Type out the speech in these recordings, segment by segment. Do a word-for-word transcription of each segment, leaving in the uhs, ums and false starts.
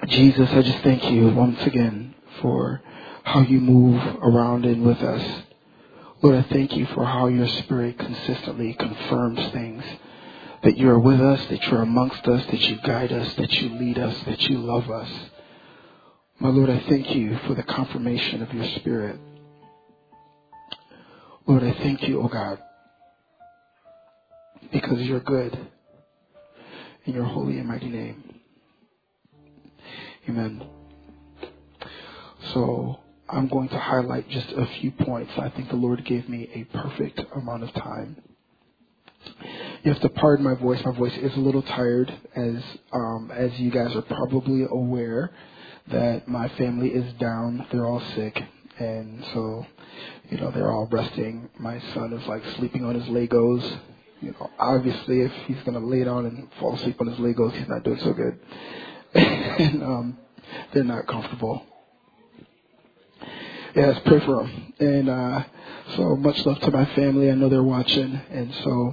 Jesus, I just thank you once again for how you move around and with us. Lord, I thank you for how your Spirit consistently confirms things, that you are with us, that you're amongst us, that you guide us, that you lead us, that you love us. My Lord, I thank you for the confirmation of your Spirit. Lord, I thank you, oh God, because you're good. In your holy and mighty name. Amen. So I'm going to highlight just a few points. I think the Lord gave me a perfect amount of time. You have to pardon my voice. My voice is a little tired, as um, as you guys are probably aware that my family is down. They're all sick, and so you know they're all resting. My son is like sleeping on his Legos. You know, obviously, if he's going to lay down and fall asleep on his Legos, he's not doing so good. and um, they're not comfortable. Yeah, let's pray for them. And uh, so much love to my family. I know they're watching. And so,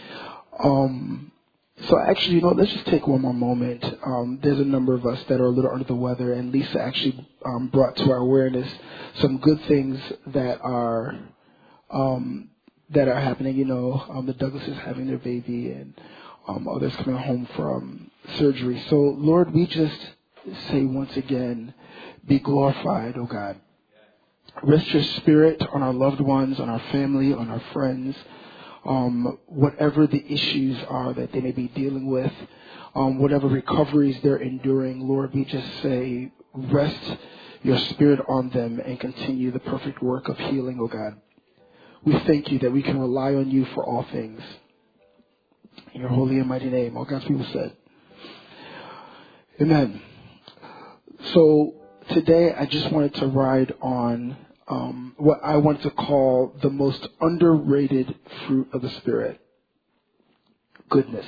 um, so actually, you know, let's just take one more moment. Um, there's a number of us that are a little under the weather, and Lisa actually um, brought to our awareness some good things that are um, that are happening. You know, um, the Douglases having their baby, and um, others coming home from surgery. So, Lord, we just say once again, be glorified, oh God. Rest your spirit on our loved ones, on our family, on our friends, um, whatever the issues are that they may be dealing with, um, whatever recoveries they're enduring. Lord, we just say, rest your spirit on them and continue the perfect work of healing, oh God. We thank you that we can rely on you for all things. In your holy and mighty name, all God's people said. Amen. So today I just wanted to ride on um, what I want to call the most underrated fruit of the Spirit. Goodness.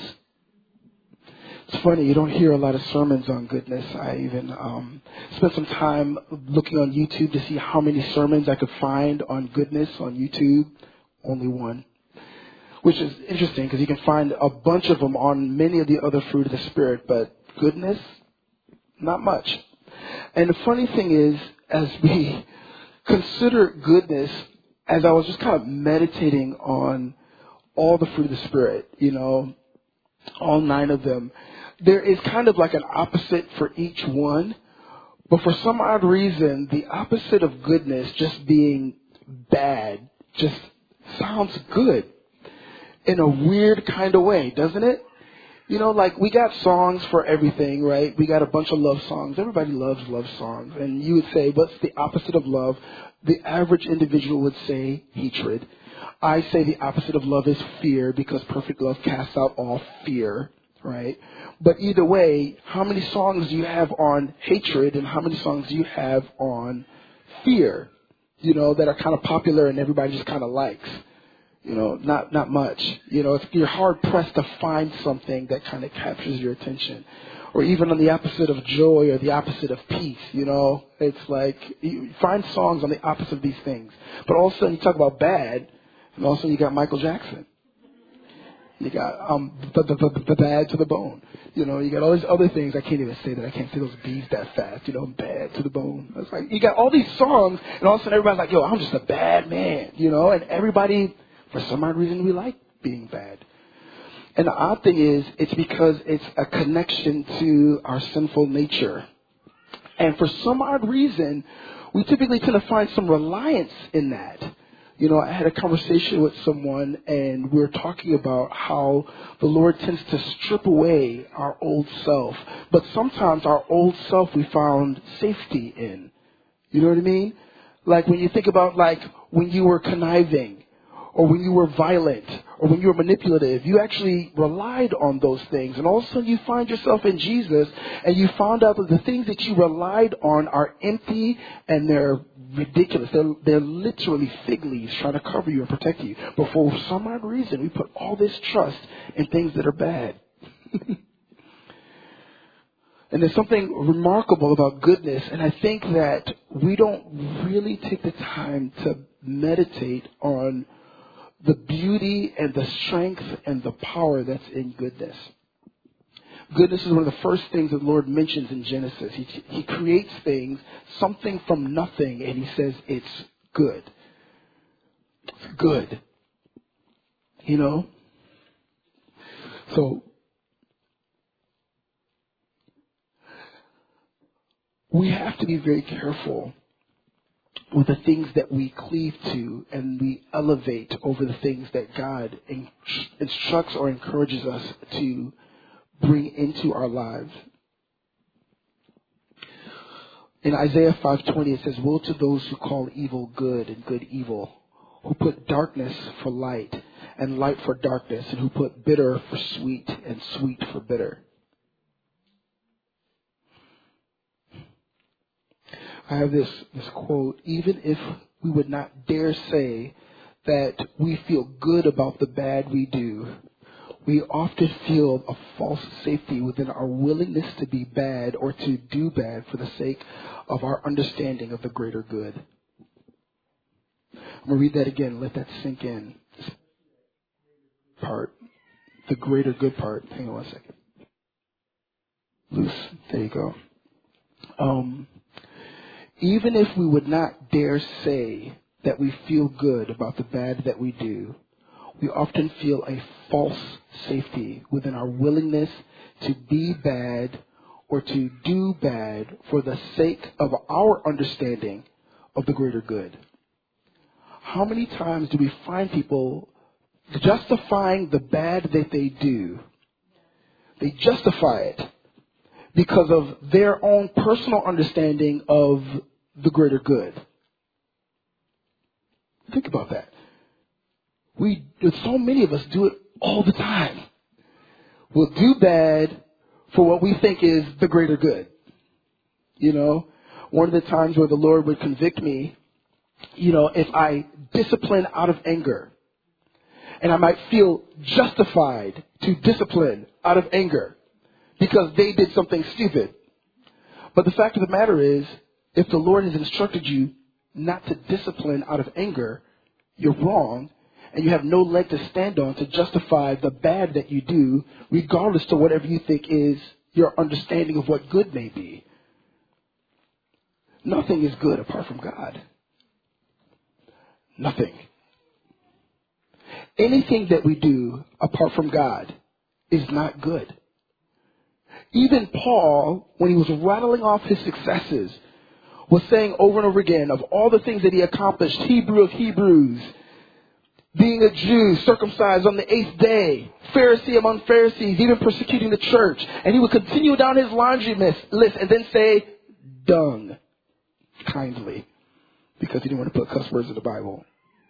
It's funny, you don't hear a lot of sermons on goodness. I even um, spent some time looking on YouTube to see how many sermons I could find on goodness on YouTube. Only one. Which is interesting because you can find a bunch of them on many of the other fruit of the Spirit, but goodness, not much. And the funny thing is, as we consider goodness, as I was just kind of meditating on all the fruit of the Spirit, you know, all nine of them, there is kind of like an opposite for each one. But for some odd reason, the opposite of goodness, just being bad, just sounds good in a weird kind of way, doesn't it? You know, like we got songs for everything, right? We got a bunch of love songs. Everybody loves love songs. And you would say, what's the opposite of love? The average individual would say hatred. I say the opposite of love is fear, because perfect love casts out all fear, right? But either way, how many songs do you have on hatred and how many songs do you have on fear, you know, that are kind of popular and everybody just kind of likes? You know, not not much. You know, it's, you're hard pressed to find something that kind of captures your attention. Or even on the opposite of joy or the opposite of peace, you know. It's like, you find songs on the opposite of these things. But all of a sudden you talk about bad, and all of a sudden you got Michael Jackson. You got um the, the, the, the bad to the bone. You know, you got all these other things. I can't even say that. I can't say those B's that fast. You know, bad to the bone. It's like, you got all these songs, and all of a sudden everybody's like, yo, I'm just a bad man. You know, and everybody, for some odd reason, we like being bad. And the odd thing is, it's because it's a connection to our sinful nature. And for some odd reason, we typically tend to find some reliance in that. You know, I had a conversation with someone, and we were talking about how the Lord tends to strip away our old self. But sometimes our old self we found safety in. You know what I mean? Like when you think about like when you were conniving, or when you were violent, or when you were manipulative, you actually relied on those things. And all of a sudden you find yourself in Jesus, and you found out that the things that you relied on are empty and they're ridiculous. They're, they're literally fig leaves trying to cover you and protect you. But for some odd reason, we put all this trust in things that are bad. And there's something remarkable about goodness, and I think that we don't really take the time to meditate on the beauty and the strength and the power that's in goodness. Goodness is one of the first things that the Lord mentions in Genesis. He, he creates things, something from nothing, and he says it's good. It's good. You know? So, we have to be very careful with the things that we cleave to and we elevate over the things that God in- instructs or encourages us to bring into our lives. In Isaiah five twenty, it says, "Woe to those who call evil good and good evil, who put darkness for light and light for darkness, and who put bitter for sweet and sweet for bitter." I have this, this quote: "Even if we would not dare say that we feel good about the bad we do, we often feel a false safety within our willingness to be bad or to do bad for the sake of our understanding of the greater good." I'm going to read that again. Let that sink in. This part, the greater good part. Hang on one second. Loose. There you go. Um... Even if we would not dare say that we feel good about the bad that we do, we often feel a false safety within our willingness to be bad or to do bad for the sake of our understanding of the greater good. How many times do we find people justifying the bad that they do? They justify it because of their own personal understanding of the greater good. Think about that. We, so many of us do it all the time. We'll do bad for what we think is the greater good. You know, one of the times where the Lord would convict me, you know, if I discipline out of anger, and I might feel justified to discipline out of anger because they did something stupid. But the fact of the matter is, if the Lord has instructed you not to discipline out of anger, you're wrong, and you have no leg to stand on to justify the bad that you do, regardless to whatever you think is your understanding of what good may be. Nothing is good apart from God. Nothing. Anything that we do apart from God is not good. Even Paul, when he was rattling off his successes, was saying over and over again of all the things that he accomplished, Hebrew of Hebrews, being a Jew, circumcised on the eighth day, Pharisee among Pharisees, even persecuting the church. And he would continue down his laundry list and then say, dung, kindly, because he didn't want to put cuss words in the Bible.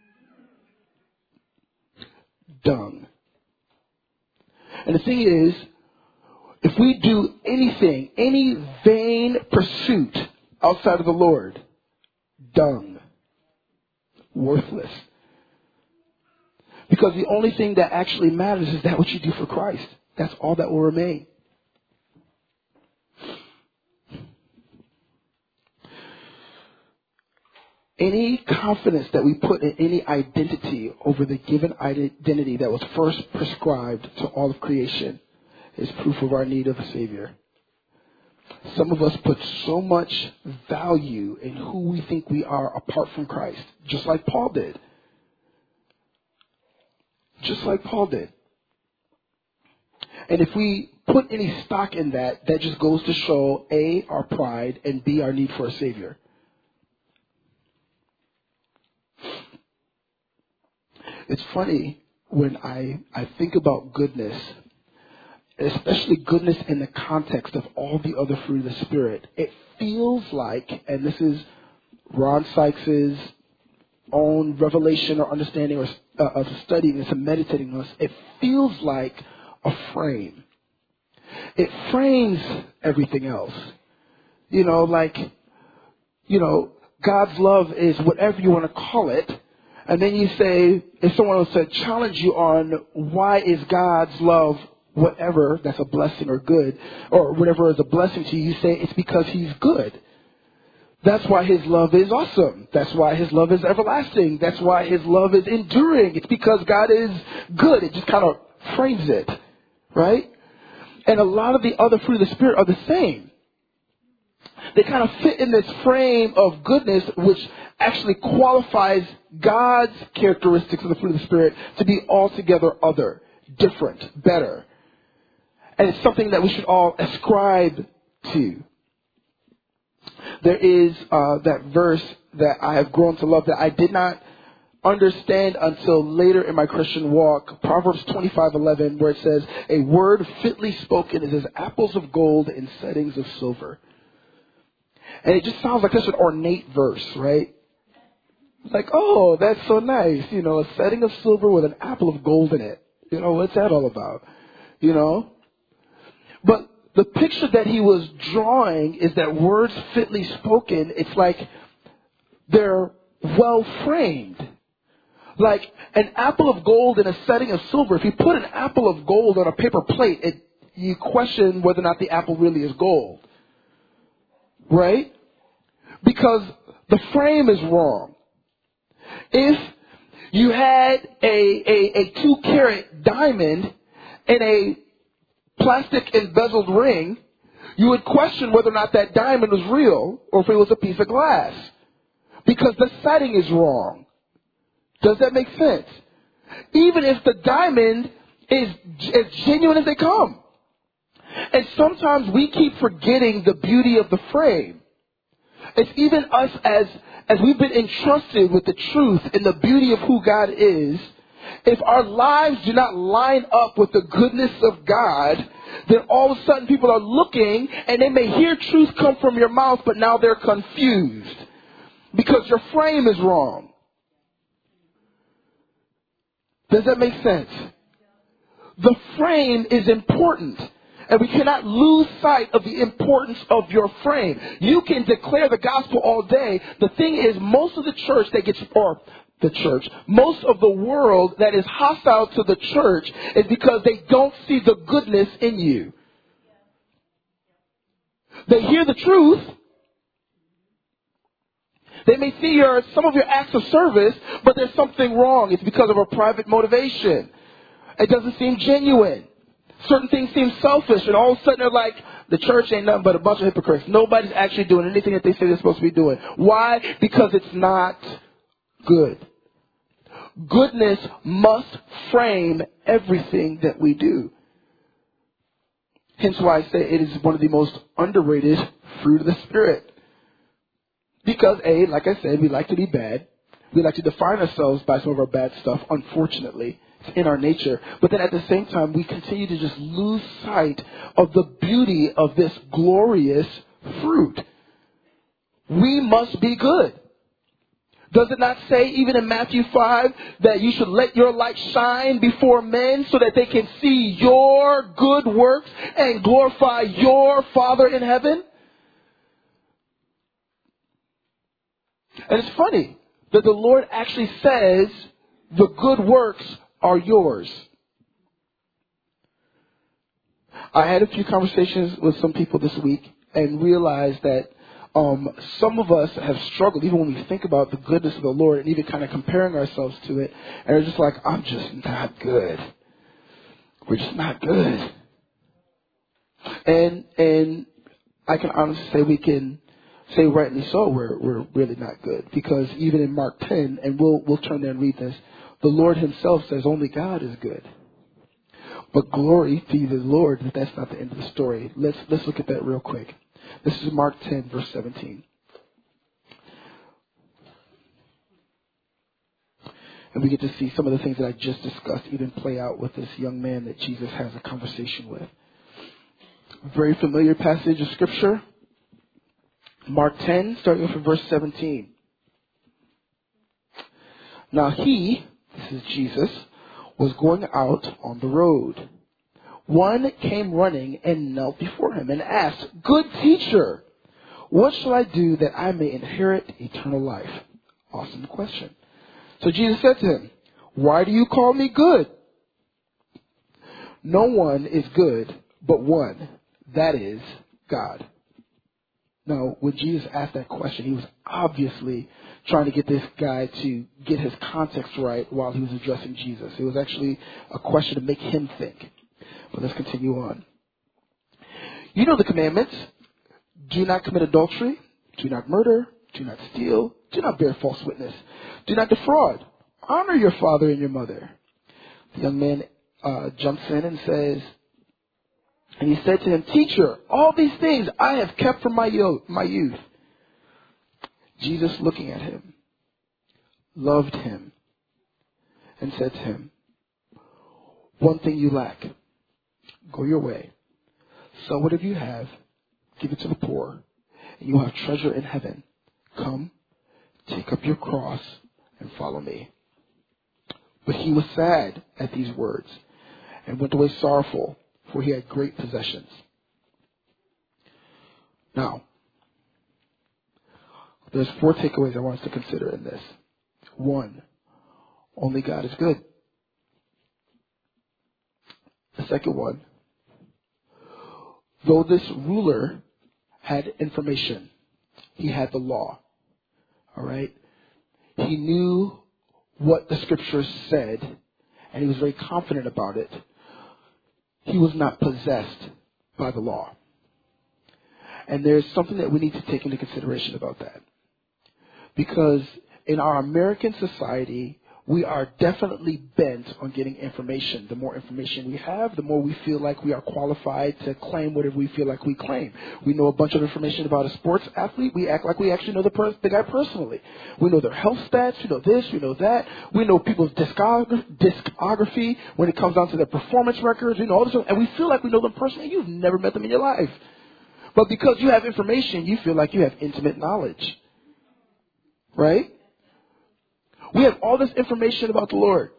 Dung. And the thing is, if we do anything, any vain pursuit outside of the Lord, dung, worthless. Because the only thing that actually matters is that what you do for Christ. That's all that will remain. Any confidence that we put in any identity over the given identity that was first prescribed to all of creation is proof of our need of a Savior. Some of us put so much value in who we think we are apart from Christ, just like Paul did. Just like Paul did. And if we put any stock in that, that just goes to show A, our pride, and B, our need for a Savior. It's funny when I, I think about goodness, especially goodness in the context of all the other fruit of the Spirit. It feels like, and this is Ron Sykes' own revelation or understanding or uh, of studying this and meditating on this, it feels like a frame. It frames everything else. You know, like, you know, God's love is whatever you want to call it. And then you say, if someone else said, challenge you on why is God's love whatever that's a blessing or good, or whatever is a blessing to you, you say it's because He's good. That's why His love is awesome. That's why His love is everlasting. That's why His love is enduring. It's because God is good. It just kind of frames it, right? And a lot of the other fruit of the Spirit are the same. They kind of fit in this frame of goodness, which actually qualifies God's characteristics of the fruit of the Spirit to be altogether other, different, better. And it's something that we should all ascribe to. There is uh, that verse that I have grown to love that I did not understand until later in my Christian walk. Proverbs twenty-five eleven, where it says, "A word fitly spoken is as apples of gold in settings of silver." And it just sounds like such an ornate verse, right? Like, oh, that's so nice. You know, a setting of silver with an apple of gold in it. You know, what's that all about? You know? But the picture that he was drawing is that words fitly spoken, it's like they're well framed. Like an apple of gold in a setting of silver. If you put an apple of gold on a paper plate, it, you question whether or not the apple really is gold. Right? Because the frame is wrong. If you had a, a, a two carat diamond in a plastic embezzled ring, you would question whether or not that diamond was real or if it was a piece of glass. Because the setting is wrong. Does that make sense? Even if the diamond is as genuine as they come. And sometimes we keep forgetting the beauty of the frame. It's even us as, as we've been entrusted with the truth and the beauty of who God is. If our lives do not line up with the goodness of God, then all of a sudden people are looking and they may hear truth come from your mouth, but now they're confused because your frame is wrong. Does that make sense? The frame is important. And we cannot lose sight of the importance of your frame. You can declare the gospel all day. The thing is, most of the church that gets, or the church, most of the world that is hostile to the church is because they don't see the goodness in you. They hear the truth. They may see your, some of your acts of service, but there's something wrong. It's because of a private motivation. It doesn't seem genuine. Certain things seem selfish, and all of a sudden they're like, the church ain't nothing but a bunch of hypocrites. Nobody's actually doing anything that they say they're supposed to be doing. Why? Because it's not good. Goodness must frame everything that we do. Hence why I say it is one of the most underrated fruit of the Spirit. Because, A, like I said, we like to be bad. We like to define ourselves by some of our bad stuff, unfortunately. It's in our nature. But then at the same time, we continue to just lose sight of the beauty of this glorious fruit. We must be good. Does it not say, even in Matthew five, that you should let your light shine before men so that they can see your good works and glorify your Father in heaven? And it's funny that the Lord actually says the good works are yours. I had a few conversations with some people this week and realized that um, some of us have struggled, even when we think about the goodness of the Lord and even kind of comparing ourselves to it. And we're just like, I'm just not good. We're just not good. And and I can honestly say we can say rightly so we're we're really not good. Because even in Mark ten, and we'll we'll turn there and read this, the Lord himself says only God is good. But glory be the Lord that that's not the end of the story. Let's let's look at that real quick. This is Mark ten, verse seventeen. And we get to see some of the things that I just discussed even play out with this young man that Jesus has a conversation with. Very familiar passage of Scripture. Mark ten, starting with verse seventeen. Now he, this is Jesus, was going out on the road. One came running and knelt before him and asked, "Good teacher, what shall I do that I may inherit eternal life?" Awesome question. So Jesus said to him, "Why do you call me good? No one is good but one, that is God." Now, when Jesus asked that question, he was obviously trying to get this guy to get his context right while he was addressing Jesus. It was actually a question to make him think. But let's continue on. You know the commandments. Do not commit adultery. Do not murder. Do not steal. Do not bear false witness. Do not defraud. Honor your father and your mother. The young man uh, jumps in and says, and he said to him, Teacher, all these things I have kept from my, yo- my youth. Jesus, looking at him, loved him and said to him, one thing you lack. Go your way. Sell whatever you have. Give it to the poor. And you will have treasure in heaven. Come, take up your cross and follow me. But he was sad at these words and went away sorrowful, for he had great possessions. Now, there's four takeaways I want us to consider in this. One, only God is good. The second one, though this ruler had information, he had the law. All right? He knew what the scriptures said, and he was very confident about it. He was not possessed by the law. And there's something that we need to take into consideration about that. Because in our American society, we are definitely bent on getting information. The more information we have, the more we feel like we are qualified to claim whatever we feel like we claim. We know a bunch of information about a sports athlete. We act like we actually know the, per- the guy personally. We know their health stats. We know this. We know that. We know people's discog- discography when it comes down to their performance records. We know all this, and we feel like we know them personally. You've never met them in your life. But because you have information, you feel like you have intimate knowledge. Right? We have all this information about the Lord.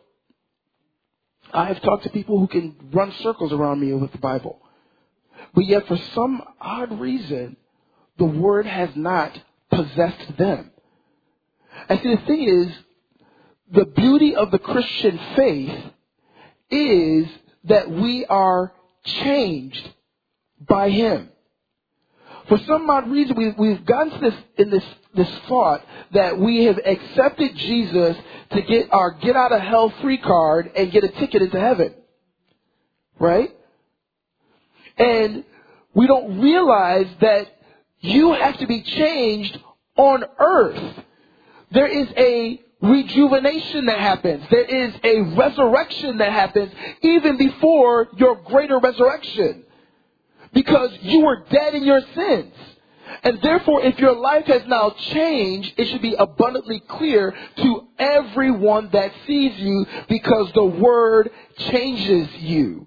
I have talked to people who can run circles around me with the Bible. But yet for some odd reason, the Word has not possessed them. And see, the thing is, the beauty of the Christian faith is that we are changed by Him. For some odd reason, we, we've gotten to this in this this thought that we have accepted Jesus to get our get out of hell free card and get a ticket into heaven, right? And we don't realize that you have to be changed on earth. There is a rejuvenation that happens. There is a resurrection that happens even before your greater resurrection. Because you were dead in your sins. And therefore, if your life has now changed, it should be abundantly clear to everyone that sees you because the Word changes you.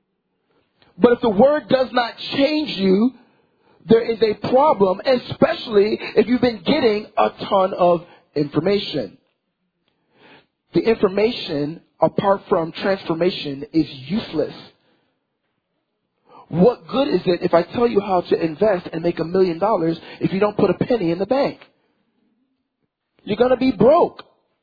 But if the Word does not change you, there is a problem, especially if you've been getting a ton of information. The information, apart from transformation, is useless. What good is it if I tell you how to invest and make a million dollars if you don't put a penny in the bank? You're going to be broke.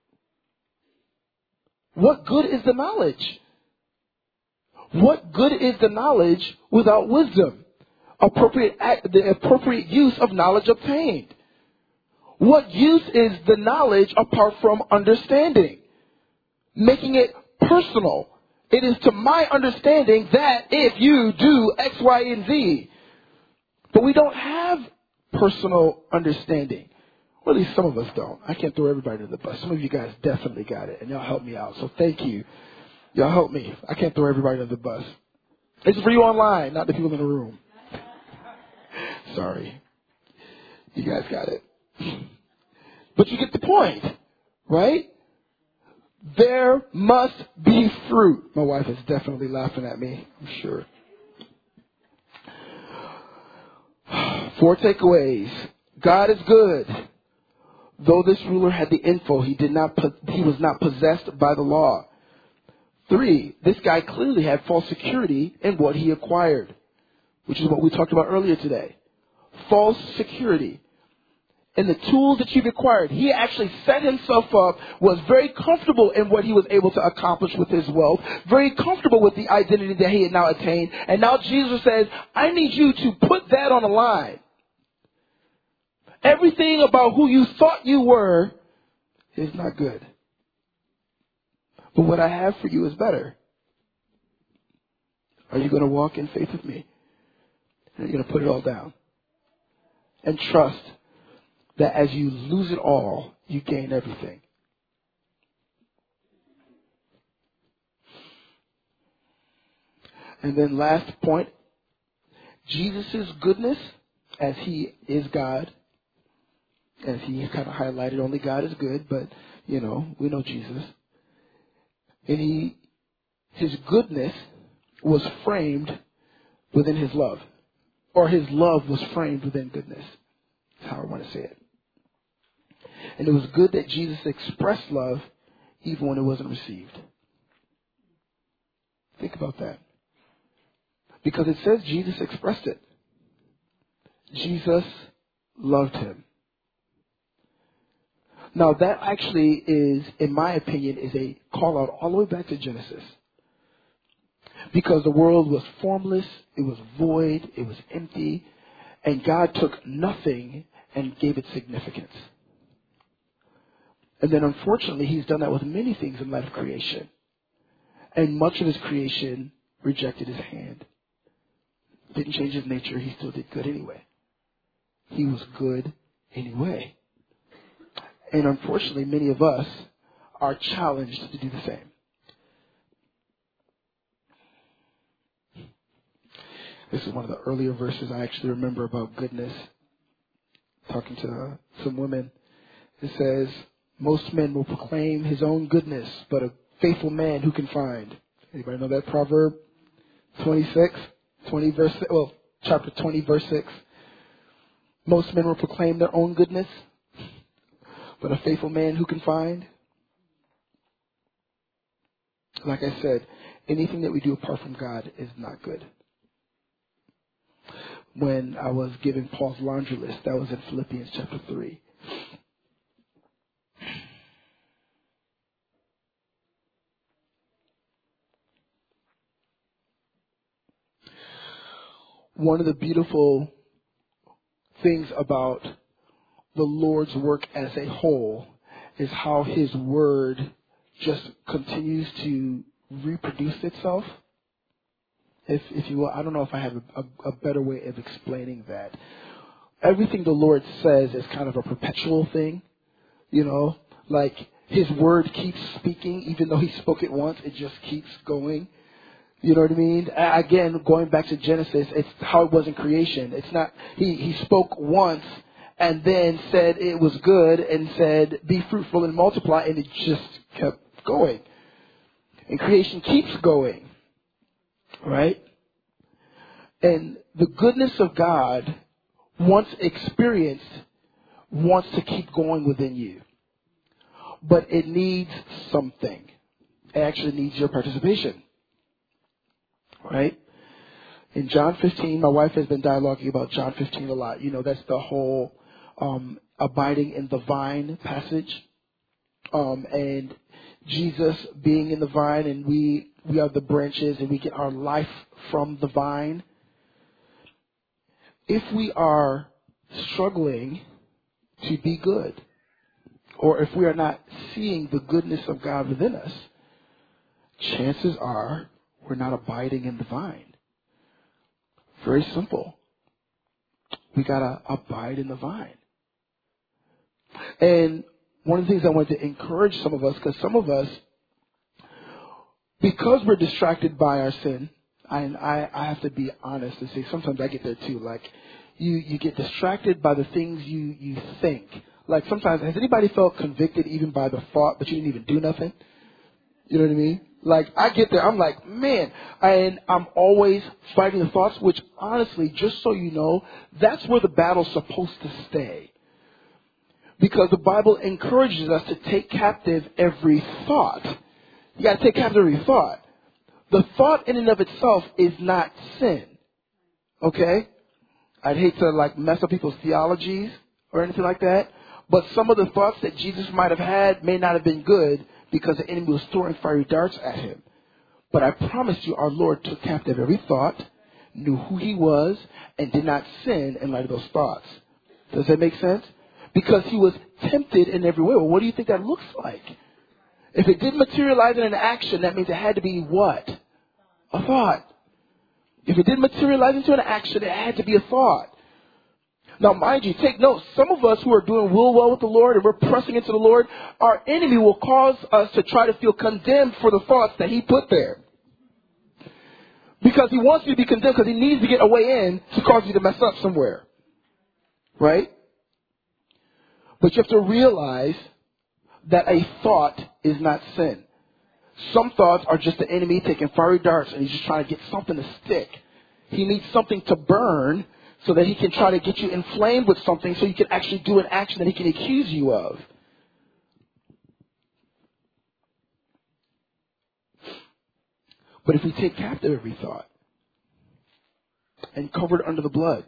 What good is the knowledge? What good is the knowledge without wisdom? Appropriate act, the appropriate use of knowledge obtained. What use is the knowledge apart from understanding? Making it personal. It is to my understanding that if you do X, Y, and Z. But we don't have personal understanding. Or at least some of us don't. I can't throw everybody to the bus. Some of you guys definitely got it. And y'all helped me out. So thank you. Y'all help me. I can't throw everybody to the bus. This is for you online, not the people in the room. Sorry. You guys got it. But you get the point, right? There must be fruit. My wife is definitely laughing at me, I'm sure. Four takeaways. God is good. Though this ruler had the info, he did not. He was not possessed by the law. Three, this guy clearly had false security in what he acquired, which is what we talked about earlier today. False security. In the tools that you've acquired, he actually set himself up, was very comfortable in what he was able to accomplish with his wealth, very comfortable with the identity that he had now attained. And now Jesus says, I need you to put that on the line. Everything about who you thought you were is not good. But what I have for you is better. Are you going to walk in faith with me? You're going to put it all down. And trust that as you lose it all, you gain everything. And then last point, Jesus' goodness, as he is God, as he kind of highlighted, only God is good, but, you know, we know Jesus. And he, his goodness was framed within his love. Or his love was framed within goodness. That's how I want to say it. And it was good that Jesus expressed love even when it wasn't received. Think about that. Because it says Jesus expressed it. Jesus loved him. Now that actually is, in my opinion, is a call out all the way back to Genesis. Because the world was formless, it was void, it was empty, and God took nothing and gave it significance. And then unfortunately, he's done that with many things in light of creation. And much of his creation rejected his hand. Didn't change his nature, he still did good anyway. He was good anyway. And unfortunately, many of us are challenged to do the same. This is one of the earlier verses I actually remember about goodness. Talking to uh, some women. It says, most men will proclaim his own goodness, but a faithful man who can find. Anybody know that proverb? twenty-six, twenty verse, well, chapter twenty, verse six. Most men will proclaim their own goodness, but a faithful man who can find. Like I said, anything that we do apart from God is not good. When I was giving Paul's laundry list, that was in Philippians chapter three. One of the beautiful things about the Lord's work as a whole is how his word just continues to reproduce itself. If, if you will, I don't know if I have a, a, a better way of explaining that. Everything the Lord says is kind of a perpetual thing, you know, like his word keeps speaking, even though he spoke it once, it just keeps going. You know what I mean? Again, going back to Genesis, it's how it was in creation. It's not, he, he spoke once and then said it was good and said, be fruitful and multiply, and it just kept going. And creation keeps going. Right? And the goodness of God, once experienced, wants to keep going within you. But it needs something. It actually needs your participation. Right? In John fifteen, my wife has been dialoguing about John fifteen a lot. You know, that's the whole um, abiding in the vine passage. Um, and Jesus being in the vine, and we, we are the branches, and we get our life from the vine. If we are struggling to be good, or if we are not seeing the goodness of God within us, chances are we're not abiding in the vine. Very simple. We gotta abide in the vine. And one of the things I wanted to encourage some of us, because some of us, because we're distracted by our sin, and I, I have to be honest and say sometimes I get there too. Like you, you get distracted by the things you, you think. Like sometimes, has anybody felt convicted even by the thought, but you didn't even do nothing? You know what I mean? Like I get there, I'm like, man, and I'm always fighting the thoughts, which honestly, just so you know, that's where the battle's supposed to stay. Because the Bible encourages us to take captive every thought. You got to take captive every thought. The thought in and of itself is not sin. Okay? I'd hate to like mess up people's theologies or anything like that. But some of the thoughts that Jesus might have had may not have been good because the enemy was throwing fiery darts at him. But I promise you, our Lord took captive every thought, knew who he was, and did not sin in light of those thoughts. Does that make sense? Because he was tempted in every way. Well, what do you think that looks like? If it didn't materialize in an action, that means it had to be what? A thought. If it didn't materialize into an action, it had to be a thought. Now, mind you, take note, some of us who are doing real well with the Lord and we're pressing into the Lord, our enemy will cause us to try to feel condemned for the thoughts that he put there. Because he wants you to be condemned because he needs to get a way in to cause you to mess up somewhere. Right? But you have to realize that a thought is not sin. Some thoughts are just the enemy taking fiery darts and he's just trying to get something to stick. He needs something to burn so that he can try to get you inflamed with something so you can actually do an action that he can accuse you of. But if we take captive every thought and cover it under the blood,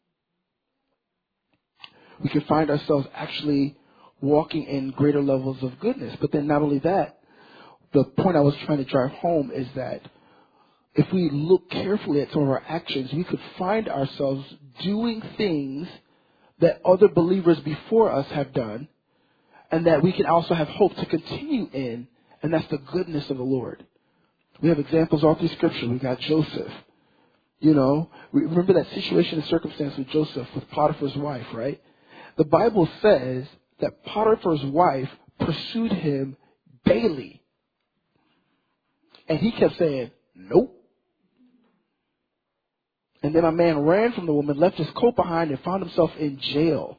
we can find ourselves actually walking in greater levels of goodness. But then not only that, the point I was trying to drive home is that if we look carefully at some of our actions, we could find ourselves doing things that other believers before us have done and that we can also have hope to continue in, and that's the goodness of the Lord. We have examples all through Scripture. We got Joseph. You know, remember that situation and circumstance with Joseph, with Potiphar's wife, right? The Bible says that Potiphar's wife pursued him daily. And he kept saying, nope. And then a man ran from the woman, left his coat behind, and found himself in jail.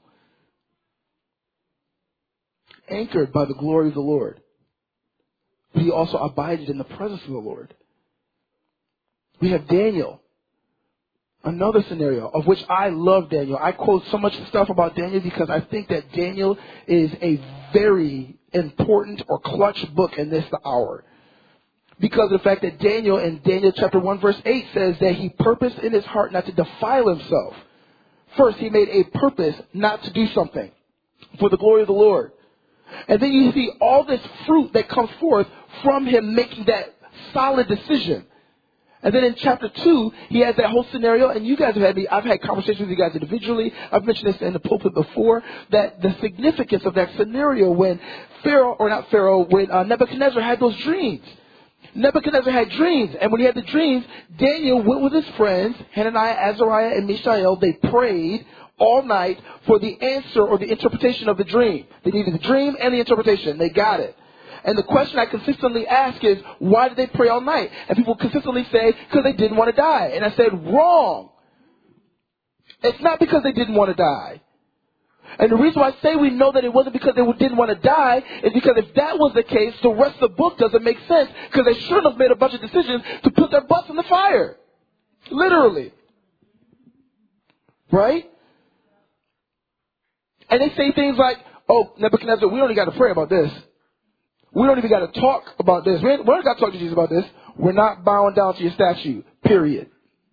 Anchored by the glory of the Lord. But he also abided in the presence of the Lord. We have Daniel. Another scenario of which I love Daniel. I quote so much stuff about Daniel because I think that Daniel is a very important or clutch book in this hour. Because of the fact that Daniel in Daniel chapter one verse eight says that he purposed in his heart not to defile himself. First, he made a purpose not to do something for the glory of the Lord. And then you see all this fruit that comes forth from him making that solid decision. And then in chapter two, he has that whole scenario, and you guys have had me, I've had conversations with you guys individually. I've mentioned this in the pulpit before, that the significance of that scenario when Pharaoh, or not Pharaoh, when uh, Nebuchadnezzar had those dreams. Nebuchadnezzar had dreams, and when he had the dreams, Daniel went with his friends, Hananiah, Azariah, and Mishael. They prayed all night for the answer or the interpretation of the dream. They needed the dream and the interpretation. They got it. And the question I consistently ask is, why did they pray all night? And people consistently say, because they didn't want to die. And I said, wrong. It's not because they didn't want to die. And the reason why I say we know that it wasn't because they didn't want to die is because if that was the case, the rest of the book doesn't make sense. Because they shouldn't have made a bunch of decisions to put their butts in the fire. Literally. Right? And they say things like, oh, Nebuchadnezzar, we only got to pray about this. We don't even got to talk about this. We don't got to talk to Jesus about this. We're not bowing down to your statue. Period.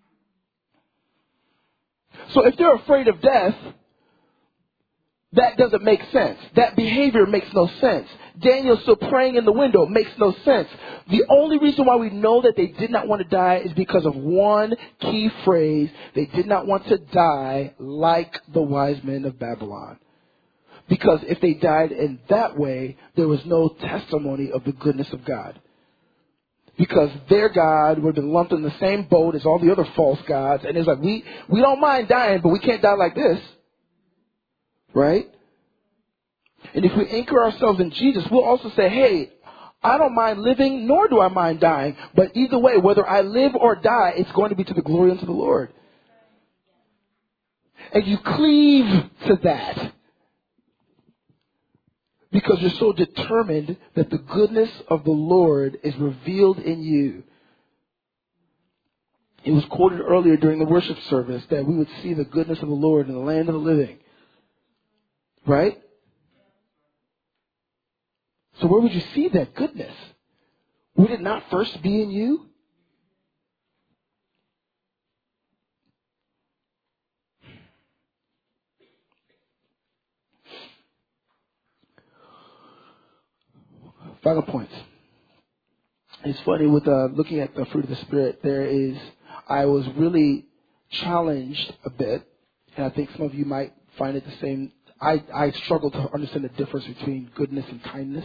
So if they're afraid of death, that doesn't make sense. That behavior makes no sense. Daniel still praying in the window makes no sense. The only reason why we know that they did not want to die is because of one key phrase. They did not want to die like the wise men of Babylon. Because if they died in that way, there was no testimony of the goodness of God. Because their God would have been lumped in the same boat as all the other false gods. And it's like, we, we don't mind dying, but we can't die like this. Right? And if we anchor ourselves in Jesus, we'll also say, hey, I don't mind living, nor do I mind dying. But either way, whether I live or die, it's going to be to the glory unto the Lord. And you cleave to that. Because you're so determined that the goodness of the Lord is revealed in you. It was quoted earlier during the worship service that we would see the goodness of the Lord in the land of the living. Right? So where would you see that goodness? Would it not first be in you? Final points. It's funny with uh, looking at the fruit of the Spirit, there is, I was really challenged a bit, and I think some of you might find it the same. I, I struggle to understand the difference between goodness and kindness.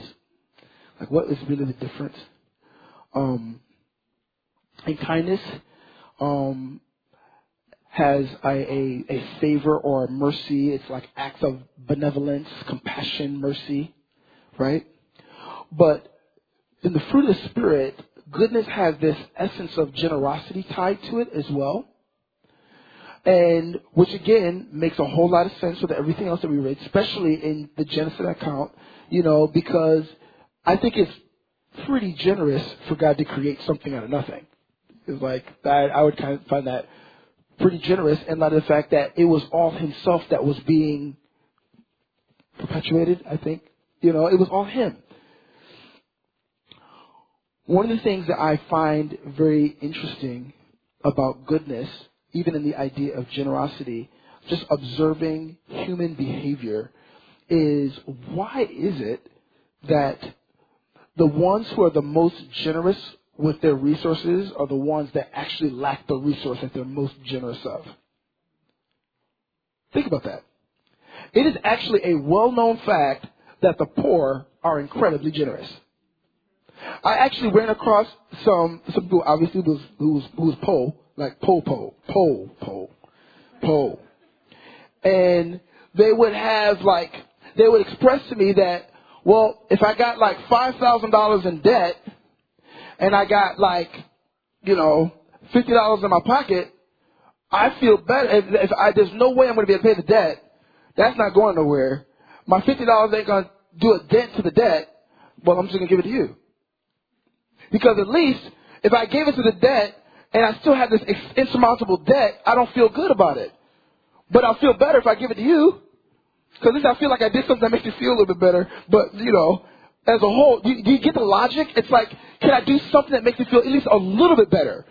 Like, what is really the difference? Um, in kindness, um, has a, a, a favor or a mercy. It's like acts of benevolence, compassion, mercy, right? But in the fruit of the Spirit, goodness has this essence of generosity tied to it as well. And which again makes a whole lot of sense with everything else that we read, especially in the Genesis account, you know, because I think it's pretty generous for God to create something out of nothing. It's like that. I would kind of find that pretty generous in light of the fact that it was all himself that was being perpetuated, I think. You know, it was all him. One of the things that I find very interesting about goodness, even in the idea of generosity, just observing human behavior, is why is it that the ones who are the most generous with their resources are the ones that actually lack the resource that they're most generous of? Think about that. It is actually a well-known fact that the poor are incredibly generous. I actually ran across some some people, obviously, who was, who was, who was po, like po, po, po, po, po. And they would have, like, they would express to me that, well, if I got like five thousand dollars in debt and I got like, you know, fifty dollars in my pocket, I feel better. If, if I, there's no way I'm going to be able to pay the debt, that's not going nowhere. My fifty dollars ain't going to do a dent to the debt. Well, I'm just going to give it to you. Because at least if I gave it to the debt and I still have this insurmountable debt, I don't feel good about it. But I'll feel better if I give it to you. Because at least I feel like I did something that makes me feel a little bit better. But, you know, as a whole, do you, do you get the logic? It's like, can I do something that makes me feel at least a little bit better?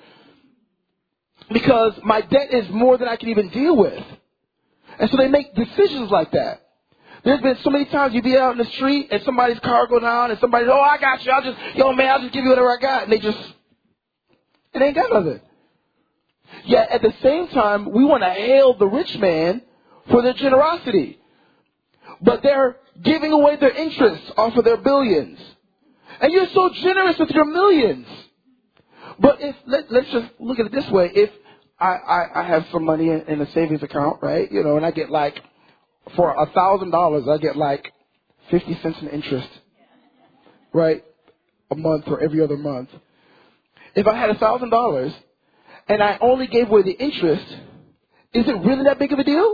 Because my debt is more than I can even deal with. And so they make decisions like that. There's been so many times you be out in the street and somebody's car go down and somebody, oh, I got you. I'll just, yo, man, I'll just give you whatever I got. And they just, it ain't got nothing. Yet at the same time, we want to hail the rich man for their generosity. But they're giving away their interest off of their billions. And you're so generous with your millions. But if, let, let's just look at it this way. If I, I, I have some money in, in a savings account, right, you know, and I get like, for a thousand dollars, I get like fifty cents in interest, right? A month or every other month. If I had a thousand dollars and I only gave away the interest, is it really that big of a deal?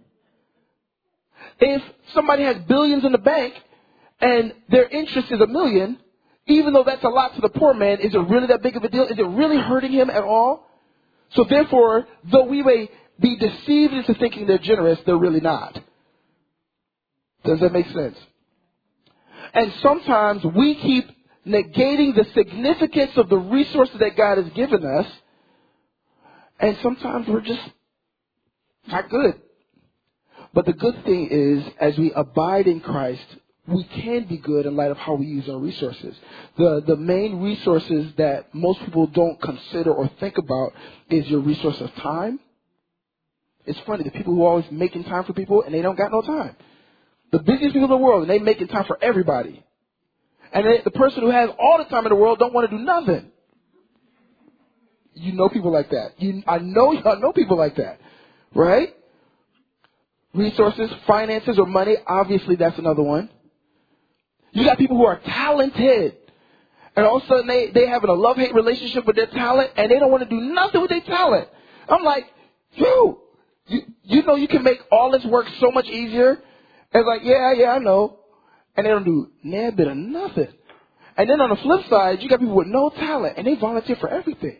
If somebody has billions in the bank and their interest is a million, even though that's a lot to the poor man, is it really that big of a deal? Is it really hurting him at all? So therefore, though we may be deceived into thinking they're generous, they're really not. Does that make sense? And sometimes we keep negating the significance of the resources that God has given us, and sometimes we're just not good. But the good thing is, as we abide in Christ, we can be good in light of how we use our resources. The the main resources that most people don't consider or think about is your resource of time. It's funny, the people who are always making time for people and they don't got no time. The busiest people in the world, and they making time for everybody. And they, the person who has all the time in the world don't want to do nothing. You know people like that. You, I know y'all know people like that, right? Resources, finances, or money, obviously that's another one. You got people who are talented. And all of a sudden they, they having a love-hate relationship with their talent, and they don't want to do nothing with their talent. I'm like, yo, you, you know you can make all this work so much easier. And it's like, yeah, yeah, I know. And they don't do a bit of nothing. And then on the flip side, you got people with no talent, and they volunteer for everything.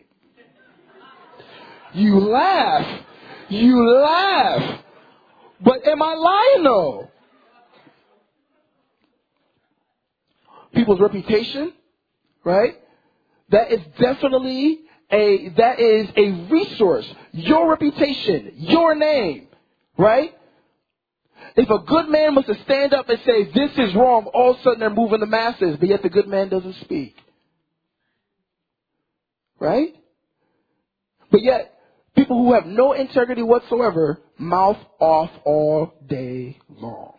You laugh. You laugh. But am I lying, though? People's reputation, right? That is definitely a, that is a resource. Your reputation, your name, right? If a good man was to stand up and say, this is wrong, all of a sudden they're moving the masses, but yet the good man doesn't speak. Right? But yet, people who have no integrity whatsoever mouth off all day long.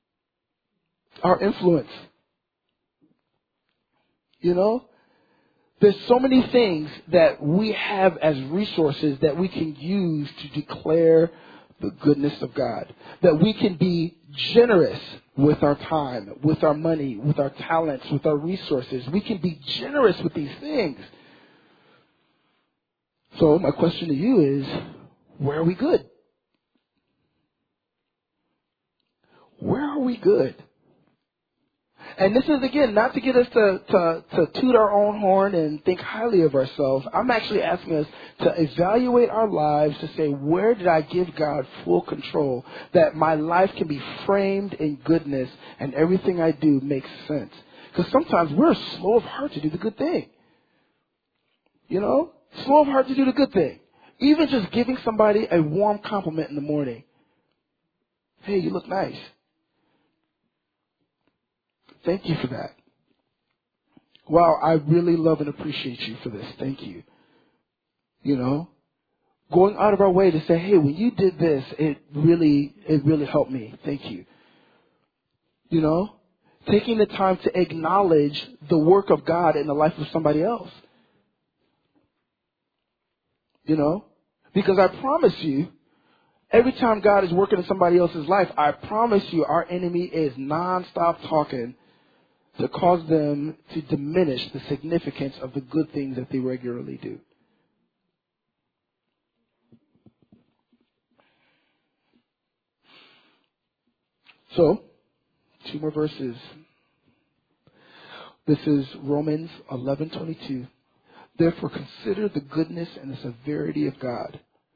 Our influence. You know? There's so many things that we have as resources that we can use to declare the goodness of God. That we can be generous with our time, with our money, with our talents, with our resources. We can be generous with these things. So my question to you is, where are we good? Where are we good? And this is, again, not to get us to, to, to toot our own horn and think highly of ourselves. I'm actually asking us to evaluate our lives to say, where did I give God full control, that my life can be framed in goodness and everything I do makes sense? Because sometimes we're slow of heart to do the good thing. You know? Slow of heart to do the good thing. Even just giving somebody a warm compliment in the morning. Hey, you look nice. Thank you for that. Wow, I really love and appreciate you for this. Thank you. You know, going out of our way to say, hey, when you did this, it really, it really helped me. Thank you. You know, taking the time to acknowledge the work of God in the life of somebody else. You know, because I promise you, every time God is working in somebody else's life, I promise you our enemy is nonstop talking to cause them to diminish the significance of the good things that they regularly do. So, two more verses. This is Romans eleven twenty-two. Therefore consider the goodness and the severity of God.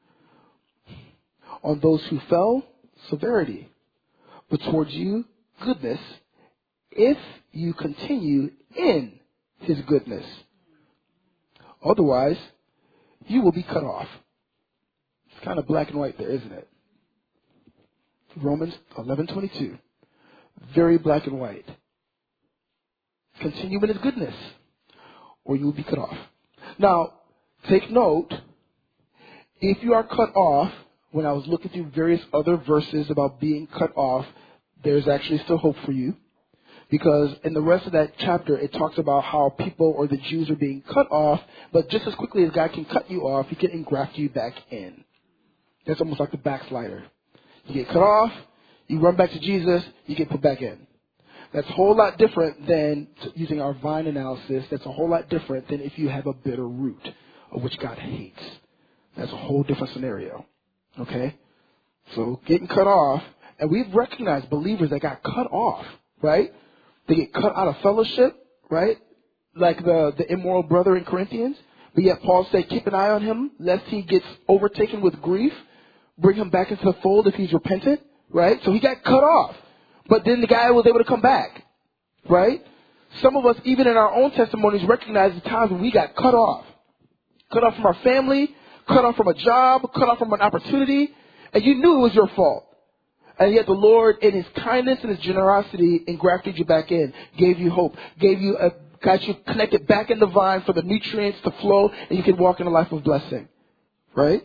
On those who fell, severity. But towards you, goodness, if you continue in his goodness. Otherwise, you will be cut off. It's kind of black and white there, isn't it? Romans eleven twenty-two. Very black and white. Continue in his goodness, or you will be cut off. Now, take note, if you are cut off, when I was looking through various other verses about being cut off, there's actually still hope for you. Because in the rest of that chapter, it talks about how people or the Jews are being cut off, but just as quickly as God can cut you off, he can engraft you back in. That's almost like the backslider. You get cut off, you run back to Jesus, you get put back in. That's a whole lot different than, using our vine analysis, that's a whole lot different than if you have a bitter root, of which God hates. That's a whole different scenario. Okay? So getting cut off, and we've recognized believers that got cut off, right? They get cut out of fellowship, right? Like the, the immoral brother in Corinthians. But yet Paul said, keep an eye on him, lest he gets overtaken with grief. Bring him back into the fold if he's repentant, right? So he got cut off. But then the guy was able to come back, right? Some of us, even in our own testimonies, recognize the times when we got cut off. Cut off from our family, cut off from a job, cut off from an opportunity, and you knew it was your fault. And yet the Lord, in his kindness and his generosity, engrafted you back in, gave you hope, gave you a, got you connected back in the vine for the nutrients to flow, and you can walk in a life of blessing, right?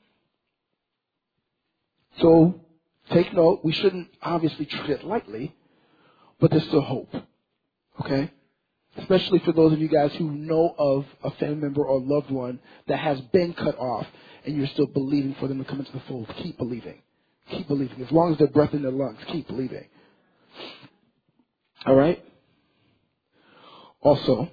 So, take note, we shouldn't obviously treat it lightly, but there's still hope, okay? Especially for those of you guys who know of a family member or loved one that has been cut off, and you're still believing for them to come into the fold. Keep believing. Keep believing. As long as there's breath in their lungs, keep believing. All right? Also,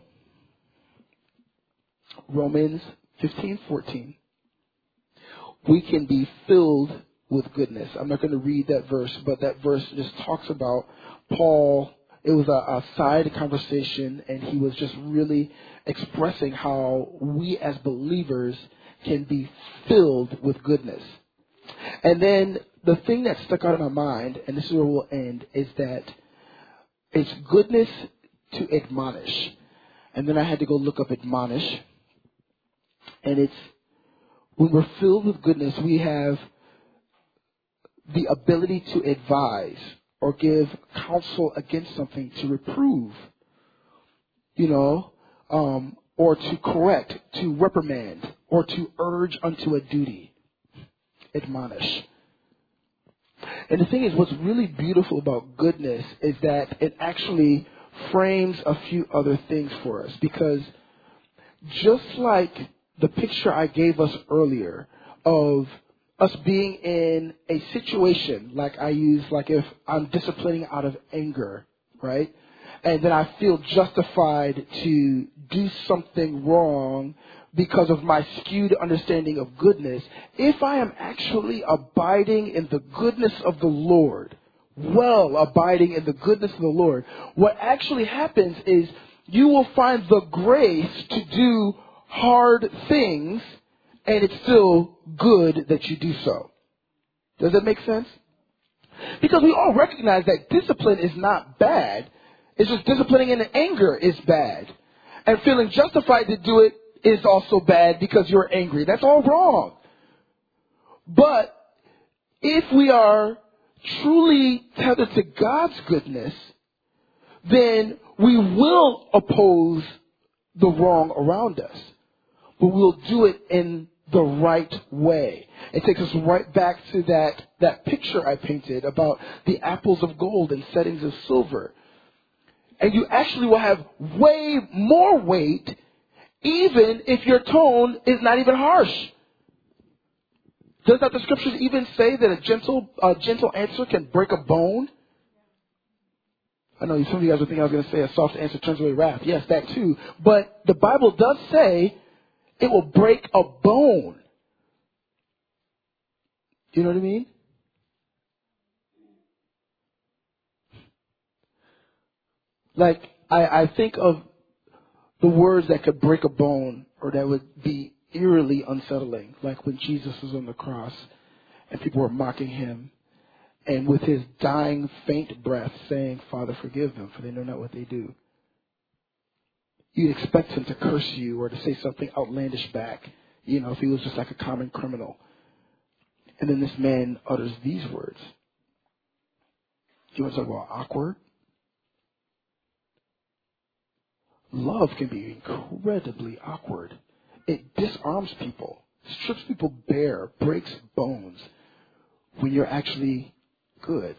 Romans fifteen fourteen. We can be filled with goodness. I'm not going to read that verse, but that verse just talks about Paul. It was a, a side conversation, and he was just really expressing how we as believers can be filled with goodness. And then the thing that stuck out in my mind, and this is where we'll end, is that it's goodness to admonish. And then I had to go look up admonish. And it's, when we're filled with goodness, we have the ability to advise or give counsel against something, to reprove, you know, um, or to correct, to reprimand, or to urge unto a duty. Admonish. And the thing is, what's really beautiful about goodness is that it actually frames a few other things for us, because just like the picture I gave us earlier of us being in a situation, like I use, like if I'm disciplining out of anger, right? And then I feel justified to do something wrong because of my skewed understanding of goodness. If I am actually abiding in the goodness of the Lord, well abiding in the goodness of the Lord, what actually happens is you will find the grace to do hard things, and it's still good that you do so. Does that make sense? Because we all recognize that discipline is not bad. It's just disciplining in anger is bad. And feeling justified to do it is also bad because you're angry. That's all wrong. But if we are truly tethered to God's goodness, then we will oppose the wrong around us. But we'll do it in the right way. It takes us right back to that, that picture I painted about the apples of gold and settings of silver. And you actually will have way more weight even if your tone is not even harsh. Does not the scriptures even say that a gentle, a gentle answer can break a bone? I know some of you guys are thinking I was going to say a soft answer turns away wrath. Yes, that too. But the Bible does say it will break a bone. Do you know what I mean? Like, I, I think of the words that could break a bone or that would be eerily unsettling. Like when Jesus was on the cross and people were mocking him. And with his dying, faint breath saying, Father, forgive them, for they know not what they do. You'd expect him to curse you or to say something outlandish back, you know, if he was just like a common criminal. And then this man utters these words. You want to talk about awkward? Love can be incredibly awkward. It disarms people, strips people bare, breaks bones when you're actually good.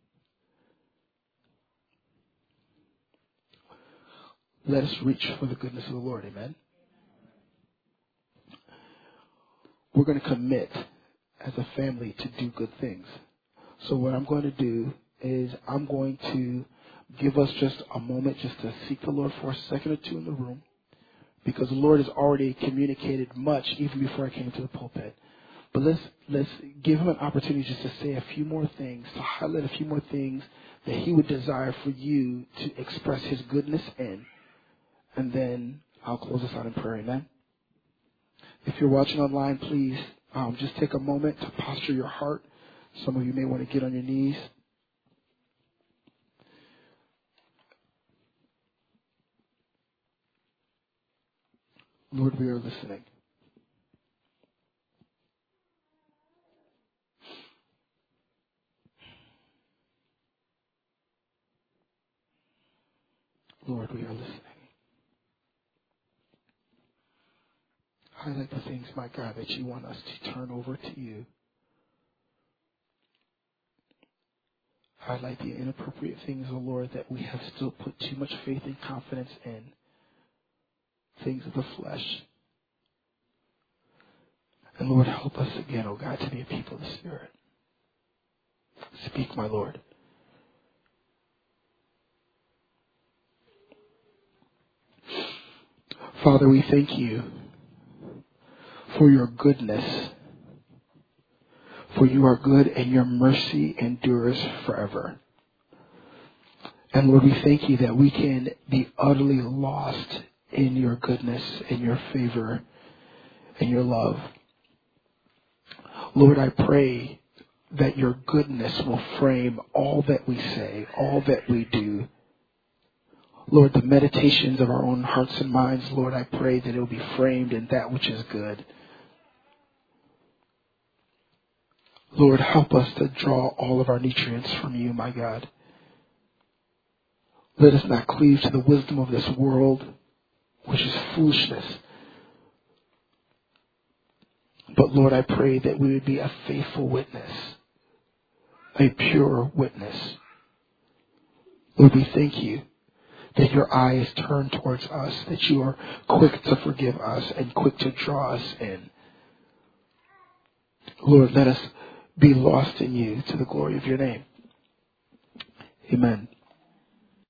Let us reach for the goodness of the Lord. Amen. We're going to commit as a family to do good things. So what I'm going to do is I'm going to give us just a moment just to seek the Lord for a second or two in the room, because the Lord has already communicated much even before I came to the pulpit. But let's let's give him an opportunity just to say a few more things, to highlight a few more things that he would desire for you to express his goodness in. And then I'll close us out in prayer. Amen. If you're watching online, please um, just take a moment to posture your heart. Some of you may want to get on your knees. Lord, we are listening. Lord, we are listening. Highlight the things, my God, that you want us to turn over to you. Highlight the inappropriate things, O Lord, that we have still put too much faith and confidence in. Things of the flesh. And Lord, help us again, O God, to be a people of the Spirit. Speak, my Lord. Father, we thank you for your goodness. For you are good and your mercy endures forever. And Lord, we thank you that we can be utterly lost in your goodness and your favor and your love. Lord, I pray that your goodness will frame all that we say, all that we do. Lord, the meditations of our own hearts and minds, Lord, I pray that it will be framed in that which is good. Lord, help us to draw all of our nutrients from you, my God. Let us not cleave to the wisdom of this world, which is foolishness. But Lord, I pray that we would be a faithful witness, a pure witness. Lord, we thank you that your eye is turned towards us, that you are quick to forgive us and quick to draw us in. Lord, let us be lost in you to the glory of your name. Amen.